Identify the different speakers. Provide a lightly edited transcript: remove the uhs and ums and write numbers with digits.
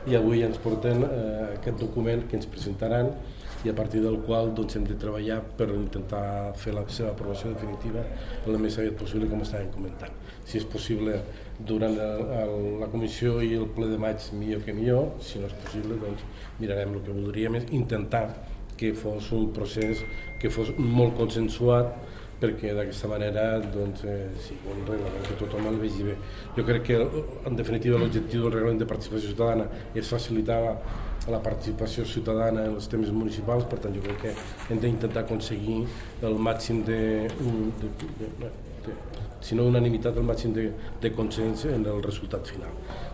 Speaker 1: I avui ens porten aquest document que ens presentaran i a partir del qual hem de treballar per intentar fer la seva aprovació definitiva el més aviat possible, com estàvem comentant. Si és possible durant la comissió i el ple de maig, millor que millor. Si no és possible, doncs mirarem el que voldríem és intentar que fos un procés que fos molt consensuat, perquè d'aquesta manera sigui un reglament que tothom el vegi bé. Jo crec que, en definitiva, l'objectiu del reglament de participació ciutadana és facilitar la participació ciutadana en els temes municipals, per tant jo crec que hem d'intentar aconseguir el màxim si no unanimitat, el màxim de consens en el resultat final.